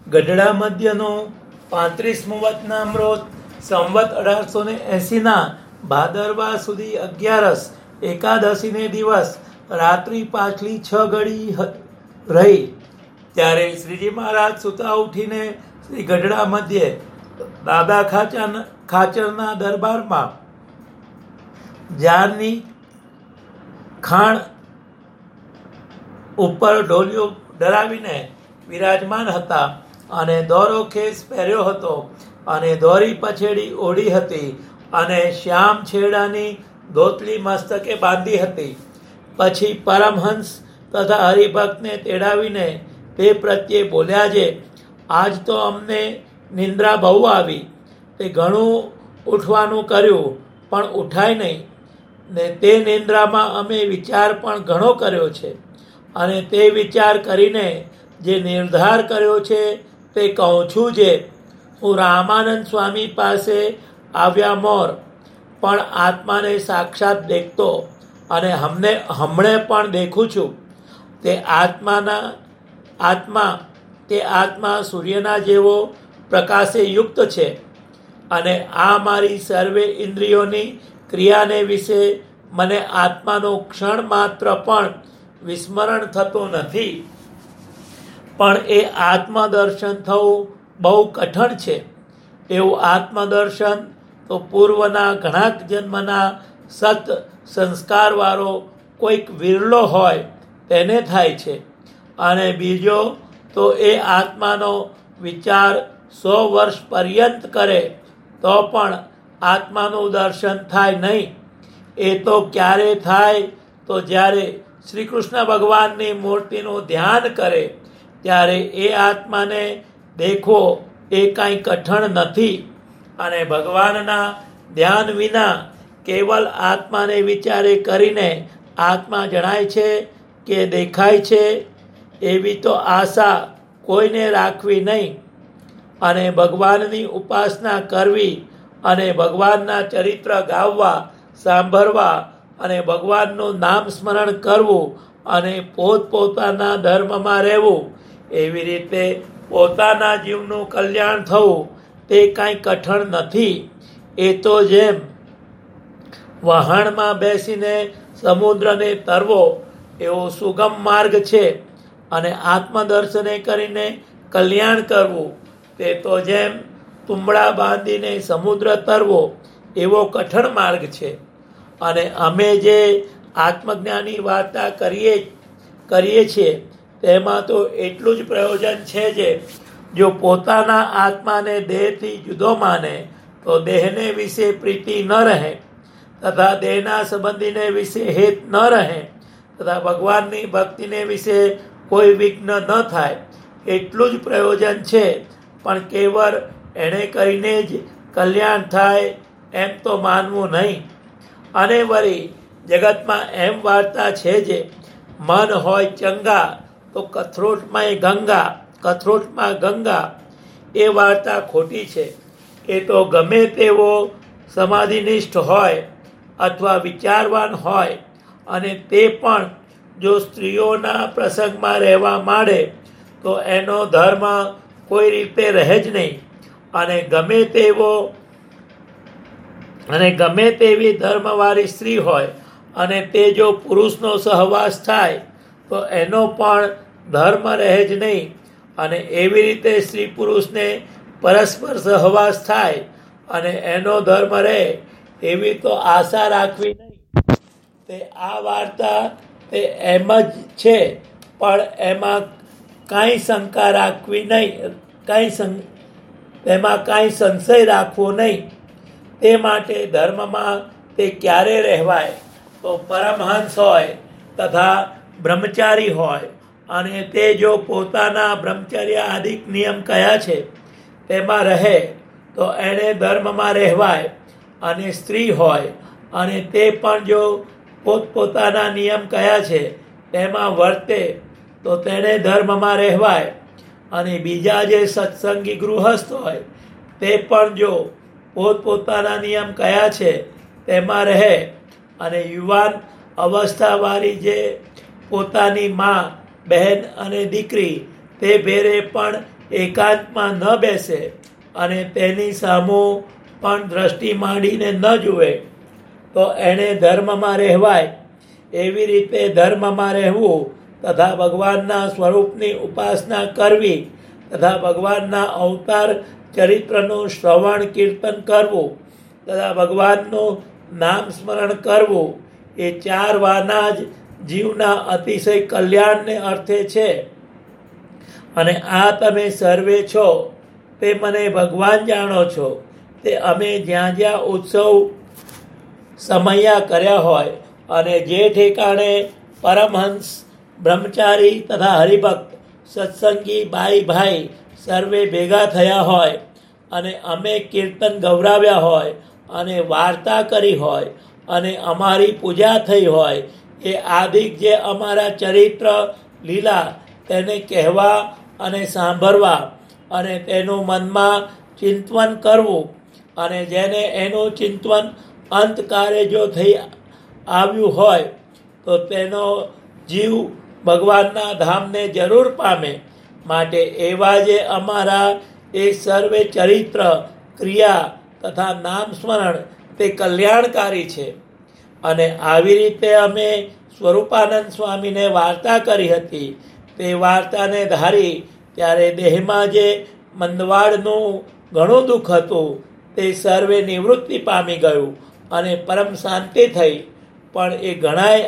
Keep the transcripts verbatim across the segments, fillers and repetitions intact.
ગઢડા મધ્યનો પાંત્રીસમો વતનામૃત સંવત અઢારસો ને એંસીના ભાદરવા સુધી અગિયારસ એકાદશીને દિવસ રાત્રિ પાછલી છ ઘડી રહી ત્યારે શ્રીજી મહારાજ સુતા ઉઠીને શ્રી ગઢડા મધ્યે દાદા ખાચર ખાચરના દરબારમાં જારની ખાણ ઉપર ઢોલિયો ડરાવીને વિરાજમાન હતા અને દોરો ખેસ પહેર્યો હતો અને દોરી પછેડી ઓઢી હતી અને શ્યામ છેડાની ધોતલી મસ્તકે બાંધી હતી. પછી પરમહંસ તથા હરિભક્તને તેડાવીને તે પ્રત્યે બોલ્યા છે, આજ તો અમને નિંદ્રા બહુ આવી, તે ઘણું ઉઠવાનું કર્યું પણ ઉઠાય નહીં ને તે નિંદ્રામાં અમે વિચાર પણ ઘણો કર્યો છે અને તે વિચાર કરીને જે નિર્ધાર કર્યો છે તે કહું છું. જે હું રામાનંદ સ્વામી પાસે આવ્યા મોર પણ આત્માને સાક્ષાત દેખતો અને હમને હમણે પણ દેખું છું. તે આત્માના આત્મા તે આત્મા સૂર્યના જેવો પ્રકાશે યુક્ત છે અને આ મારી સર્વે ઇન્દ્રિયોની ક્રિયાને વિશે મને આત્માનો ક્ષણ માત્ર પણ વિસ્મરણ થતું નથી. પણ એ આત્મદર્શન થવું બહુ કઠણ છે. એવું આત્મદર્શન તો પૂર્વના ઘણા જન્મના સત સંસ્કારવાળો કોઈક વિરલો હોય તેને થાય છે અને બીજો તો એ આત્માનો વિચાર સો વર્ષ પર્યંત કરે તો પણ આત્માનું દર્શન થાય નહીં. એ તો ક્યારે થાય તો જ્યારે શ્રી કૃષ્ણ ભગવાનની મૂર્તિનું ધ્યાન કરે ત્યારે એ આત્માને દેખવો એ કાંઈ કઠણ નથી. અને ભગવાનના ધ્યાન વિના કેવલ આત્માને વિચારે કરીને આત્મા જણાય છે કે દેખાય છે એવી તો આશા કોઈને રાખવી નહીં. અને ભગવાનની ઉપાસના કરવી અને ભગવાનના ચરિત્ર ગાવવા સાંભળવા અને ભગવાનનું નામ સ્મરણ કરવું અને પોતપોતાના ધર્મમાં રહેવું, એવી રીતે પોતાના જીવનું કલ્યાણ થવું તે કાંઈ કઠણ નથી. એ તો જેમ વહાણમાં બેસીને સમુદ્રને તરવો એવો સુગમ માર્ગ છે અને આત્મદર્શને કરીને કલ્યાણ કરવું તે તો જેમ તુંબડા બાંધીને સમુદ્ર તરવો એવો કઠણ માર્ગ છે. અને અમે જે આત્મજ્ઞાની વાર્તા કરીએ કરીએ છીએ તેમાં તો એટલું જ પ્રયોજન છે જે જો પોતાના આત્માને દેહથી જુદો માને તો દેહને વિશે પ્રીતિ ન રહે તથા દેહના સંબંધીને વિશે હેત ન રહે તથા ભગવાનની ભક્તિને વિશે કોઈ વિઘ્ન ન થાય. એટલું જ પ્રયોજન છે. પણ કેવળ એણે કરીને જ કલ્યાણ થાય એમ તો માનવું નહીં. અને વળી જગતમાં એમ વાર્તા છે જે મન હોય ચંગા તો કથરોટમાં ગંગા કથરોટમાં ગંગા એ વાર્તા ખોટી છે. એ તો ગમે તેવો સમાધિનિષ્ઠ હોય અથવા વિચારવાન હોય અને તે પણ જો સ્ત્રીઓના પ્રસંગમાં રહેવા માંડે તો એનો ધર્મ કોઈ રીતે રહે જ નહીં. અને ગમે તેવો અને ગમે તેવી ધર્મવાળી સ્ત્રી હોય અને તે જો પુરુષનો સહવાસ થાય તો એનો પણ ધર્મ રહે જ નહીં. અને એવી રીતે સ્ત્રી પુરુષને પરસ્પર સહવાસ થાય અને એનો ધર્મ રહે એવી તો આશા રાખવી નહીં. તે આ વાર્તા તે એમ જ છે પણ એમાં કાંઈ શંકા રાખવી નહીં, કાંઈ એમાં કાંઈ સંશય રાખવો નહીં. તે માટે ધર્મમાં તે ક્યારે રહેવાય તો પરમહંસ હોય તથા બ્રહ્મચારી હોય અને તે જો પોતાના બ્રહ્મચર્ય આદિક નિયમ કયા છે તેમાં રહે તો એણે ધર્મમાં રહેવાય. અને સ્ત્રી હોય અને તે પણ જો પોતપોતાના નિયમ કયા છે તેમાં વર્તે તો તેણે ધર્મમાં રહેવાય. અને બીજા જે સત્સંગી ગૃહસ્થ હોય તે પણ જો પોતપોતાના નિયમ કયા છે તેમાં રહે અને યુવાન અવસ્થાવાળી જે પોતાની મા બહેન અને દીકરી તે ભેરે પણ એકાંતમાં ન બેસે અને તેની સામુ પણ દ્રષ્ટિ માંડીને ન જુએ તો એણે ધર્મમાં રહેવાય. એવી રીતે ધર્મમાં રહેવું તથા ભગવાનના સ્વરૂપની ઉપાસના કરવી તથા ભગવાનના અવતાર ચરિત્રનું શ્રવણ કીર્તન કરવું તથા ભગવાનનું નામ સ્મરણ કરવું એ ચાર વાના જ જીવના અતિશય કલ્યાણને અર્થે છે. અને આ તમે સર્વે છો તે મને ભગવાન જાણો છો. તે અમે જ્યાં જ્યાં ઉત્સવ સમયા કર્યા હોય અને જે ઠેકાણે પરમહંસ બ્રહ્મચારી તથા હરિભક્ત સત્સંગી બાઈ ભાઈ સર્વે ભેગા થયા હોય અને અમે કીર્તન ગૌરાવ્યા હોય અને વાર્તા કરી હોય અને અમારી પૂજા થઈ હોય એ આદિક જે અમારા ચરિત્ર લીલા તેને કહેવા અને સાંભળવા અને તેનું મનમાં ચિંતન કરવું અને જેને એનું ચિંતન અંતકારે જો થઈ આવ્યું હોય તો તેનો જીવ ભગવાનના ધામને જરૂર પામે. માટે એવા જે અમારા એ સર્વે ચરિત્ર ક્રિયા તથા નામ સ્મરણ તે કલ્યાણકારી છે. અને આવી રીતે અમે સ્વરૂપાનંદ સ્વામીને વાર્તા કરી હતી. તે વાર્તાને ધારી ત્યારે દેહમાં જે મંદવાડનું ઘણું દુઃખ હતું તે સર્વે નિવૃત્તિ પામી ગયું અને પરમ શાંતિ થઈ. પણ એ ઘણાય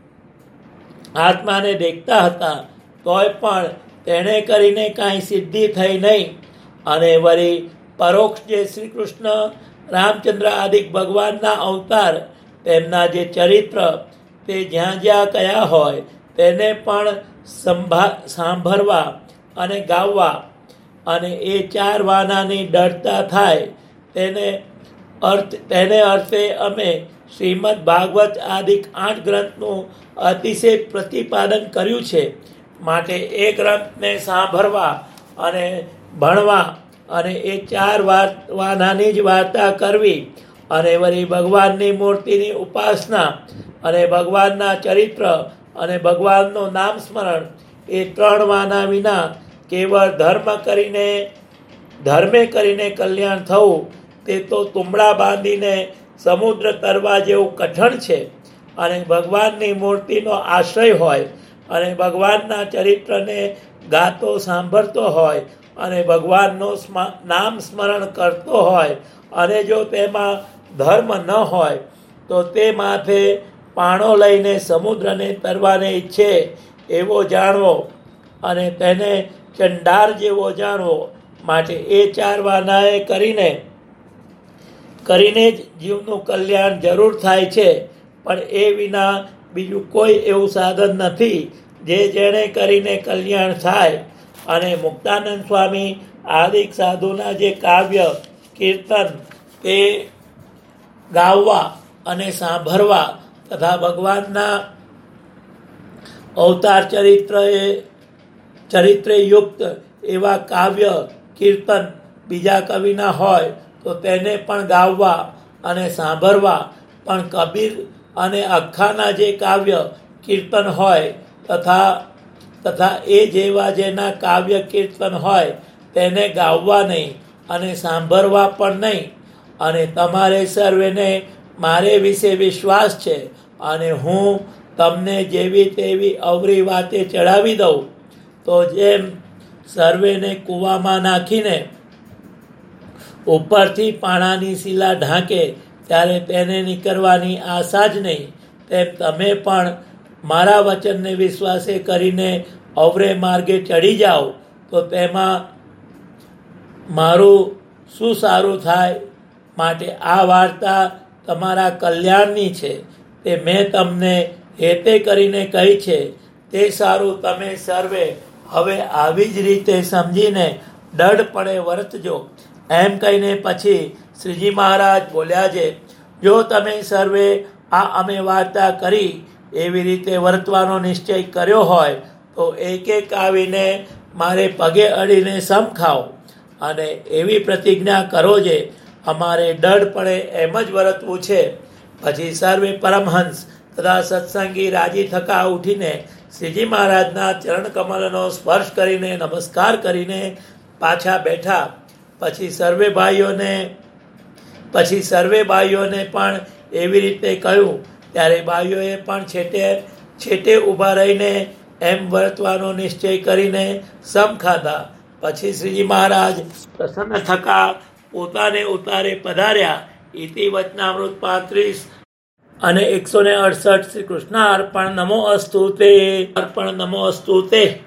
આત્માને દેખતા હતા તોય પણ તેણે કરીને કાંઈ સિદ્ધિ થઈ નહીં. અને વળી પરોક્ષ જે શ્રી કૃષ્ણ રામચંદ્ર આદિક ભગવાનના અવતાર તેમના જે ચરિત્ર તે જ્યાં જ્યાં કયા હોય તેને પણ સંભા સાંભળવા અને ગાવવા અને એ ચાર વાનાની ડરતા થાય તેને અર્થ તેને અર્થે અમે શ્રીમદ ભાગવત આદિક આઠ ગ્રંથનું અતિશય પ્રતિપાદન કર્યું છે. માટે એ ગ્રંથને સાંભળવા અને ભણવા અને એ ચાર વાનાની જ વાર્તા કરવી અને વળી ભગવાનની મૂર્તિની ઉપાસના અને ભગવાનના ચરિત્ર અને ભગવાનનું નામ સ્મરણ એ ત્રણ વાના વિના કેવળ ધર્મ કરીને ધર્મે કરીને કલ્યાણ થવું તે તો તુંબડા બાંધીને સમુદ્ર તરવા જેવું કઠણ છે. અને ભગવાનની મૂર્તિનો આશ્રય હોય અને ભગવાનના ચરિત્રને ગાતો સાંભળતો હોય અને ભગવાનનું નામ સ્મરણ કરતો હોય અને જો તેમાં ધર્મ ન હોય તો તે માથે પાણો લઈને સમુદ્રને તરવાને ઈચ્છે એવો જાણવો અને તેને ચંડાર જેવો જાણવો. માટે એ ચાર વાનાએ કરીને કરીને જ જીવનું કલ્યાણ જરૂર થાય છે. પણ એ વિના બીજું કોઈ એવું સાધન નથી જે જેણે કરીને કલ્યાણ થાય. અને મુક્તાનંદ સ્વામી આદિક સાધુના જે કાવ્ય કીર્તન તે ગાવવા અને સાંભળવા તથા ભગવાનના અવતાર ચરિત્ર એ ચરિત્રે યુક્ત એવા કાવ્ય કીર્તન બીજા કવિના હોય તો તેને પણ ગાવવા અને સાંભળવા. પણ કબીર અને અખાના જે કાવ્ય કીર્તન હોય તથા તથા એ જેવા જેના કાવ્ય કીર્તન હોય તેને ગાવવા નહીં અને સાંભળવા પણ નહીં. અને તમારે સર્વેને મારે વિશે વિશ્વાસ છે અને હું તમને જેવી તેવી અવરી વાતે ચડાવી દઉં તો જેમ સર્વેને કૂવામાં નાખીને ઉપરથી પાણાની શિલા ઢાંકે ત્યારે તેને નીકળવાની આશા જ નહીં, તેમ તમે પણ મારા વચનને વિશ્વાસે કરીને અવરે માર્ગે ચડી જાઓ તો તેમાં મારું શું સારું થાય. માટે આ વાર્તા તમારા કલ્યાણની છે તે મેં તમને હેતે કરીને કહી છે. તે સારું તમે સર્વે હવે આવી જ રીતે સમજીને દૃઢપણે વર્તજો. એમ કહીને પછી શ્રીજી મહારાજ બોલ્યા છે, જો તમે સર્વે આ અમે વાર્તા કરી એવી રીતે વર્તવાનો નિશ્ચય કર્યો હોય તો એક એક આવીને મારે પગે અડીને સમ ખાઓ અને એવી પ્રતિજ્ઞા કરો જે અમારે દૃઢપણે એમ જ વર્તવું છે. પછી સર્વે પરમહંસ તથા સત્સંગી રાજી થકા ઉઠીને શ્રીજી મહારાજના ચરણ કમલનો સ્પર્શ કરીને નમસ્કાર કરીને પાછા બેઠા. પછી સર્વે ભાઈઓને પછી સર્વે ભાઈઓને પણ એવી રીતે કહ્યું. ત્યારે ભાઈઓએ પણ છેટે છેટે ઊભા રહીને એમ વર્તવાનો નિશ્ચય કરીને સમ ખાધા. પછી શ્રીજી મહારાજ પ્રસન્ન થકા પોતાને ઉતારે પધાર્યા. ઇતિ વચનામૃત પાંત્રીસ અને એકસો ને અડસઠ. શ્રી કૃષ્ણ અર્પણ નમો અસ્તુ તે અર્પણ નમો અસ્તુ તે.